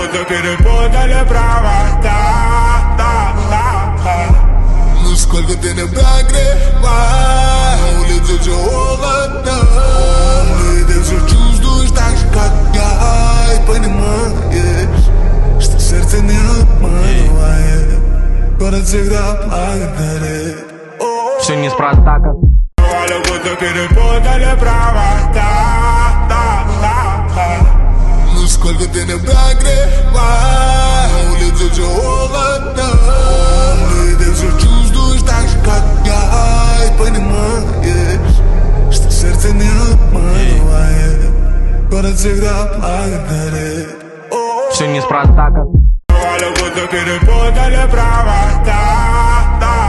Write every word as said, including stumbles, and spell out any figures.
будто перепутали провода. Да, да, да. Ну сколько ты не прогревай, на улице все холодно, и ты все чувствуешь так же, как я, и понимаешь, что сердце не обманывает, город всегда благодарит. Все неспроста, как Будто перепутали провода. Да, да, да. Ну сколько ты не прогревай, на улице все холодно, и ты все чувствуешь так же, как я, и понимаешь, что сердце не обманывает, город всегда благодарит. все неспроста, как Будто перепутали провода. Да.